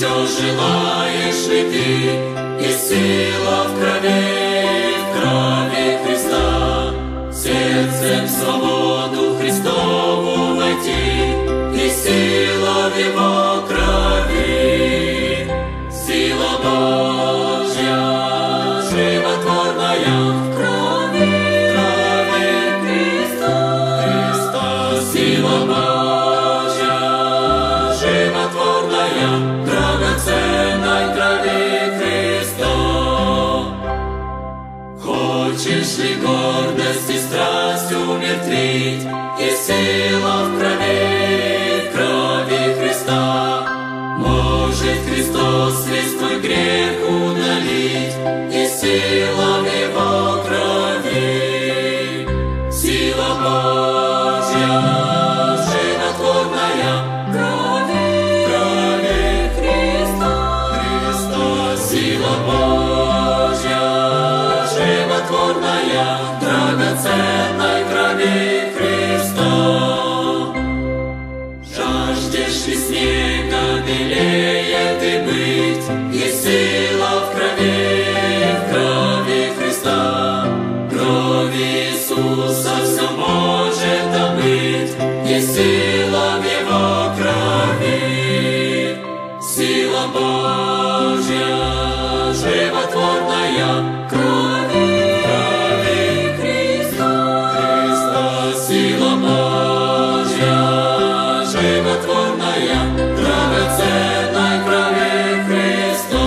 все желаешь ли ты, и сила в крови Христа. Сердцем в свободу Христову войти, и сила в Его крови. Сила Божья, животворная в крови Христа. Сила Божья, животворная, драгоценной крови Христа. Хочешь ли гордость и страсть умертвить, и сила в крови Христа? Может Христос весь твой грех удалить, и сила в Его крови. Сила Божья, животворная, крови Христа. Сила Божья, животворная, драгоценной крови Христа. Жаждешь ли снега белее ты быть, и сила в крови Христа. Кровь Иисуса все может омыть, и сила в Его крови. Сила Божья, животворная, крови Христа. Сила Божья, животворная, драгоценной крови Христа.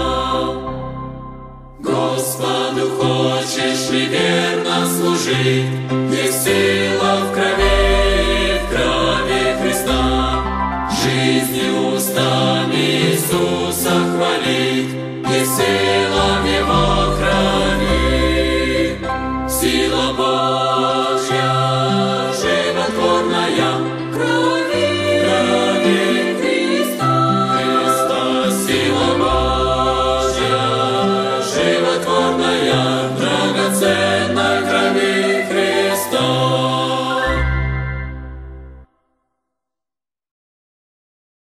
Господу хочешь ли верно служить, есть сила в крови Христа. Жизнью устами Иисуса хвалить, есть сила в Его